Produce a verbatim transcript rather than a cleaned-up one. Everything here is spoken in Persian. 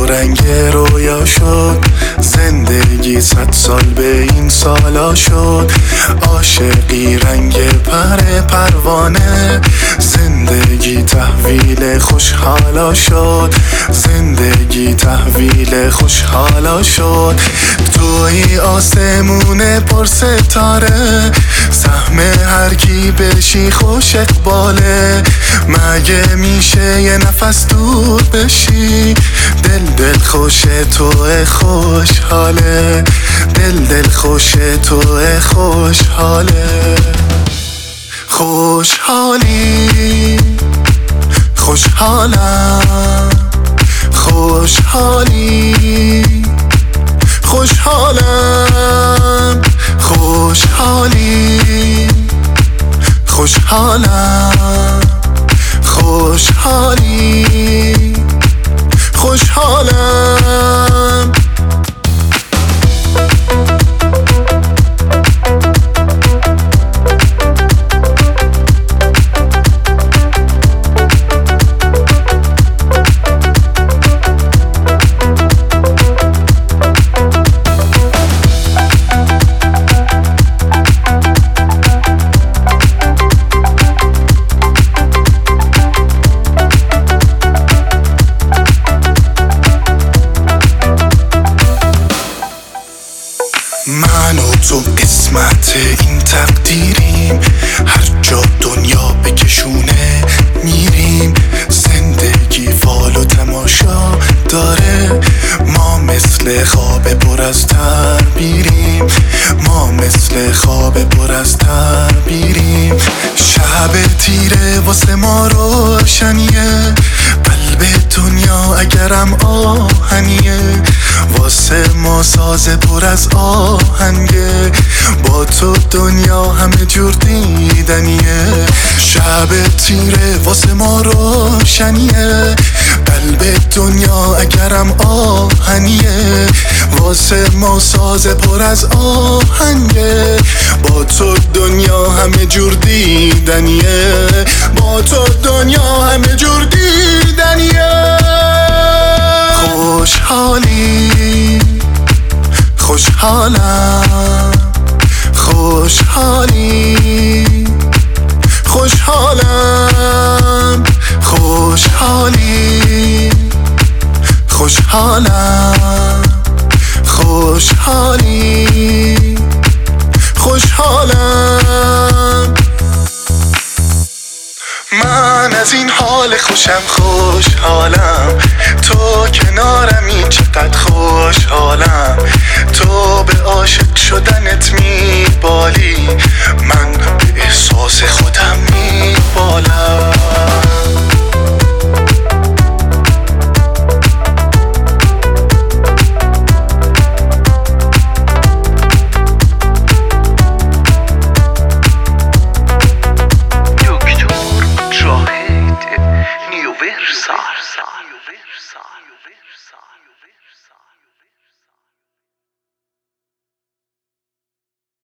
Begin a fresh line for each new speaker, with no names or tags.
تو رنگ رویا شد، زندگی صد سال به این سالا شد. عاشقی رنگ پر پروانه، زندگی تحویل خوشحالا شد، زندگی تحویل خوشحالا شد. توی آسمون پر ستاره، سهم هر کی بشی خوش اقباله. مگه میشه یه نفس دور بشی؟ دل دل خوش تو خوشحاله، دل دل خوش تو خوشحاله. خوشحالی خوشحالم، خوشحالی خوشحالم، خوشحالی خوشحالم، خوشحالی خوشحالم. من و تو قسمت این تقدیریم، هر جا دنیا بکشونه میریم. زندگی فال و تماشا داره، ما مثل خواب پر از تعبیریم، ما مثل خواب پر از تعبیریم. شب تیره واسه ما روشنیه، قلب دنیا اگرم آهنیه. واسه ما ساز پر از آهنگه، با تو دنیا همه جور دیدنیه. شب تیره واسه ما روشنیه، قلب دنیا اگرم آهنیه. واسه ما ساز پر از آهنگه، با تو دنیا همه جور دیدنیه، با تو دنیا همه جور دیدنیه. خوشحالی خوشحالم، خوشحالی خوشحالم، خوشحالی خوشحالم، خوشحالی خوشحالم. من از این حال خوشم خوشحالم، تو کنارمی چقدر خوشحالم. تو به عاشق شدنت میبالی، من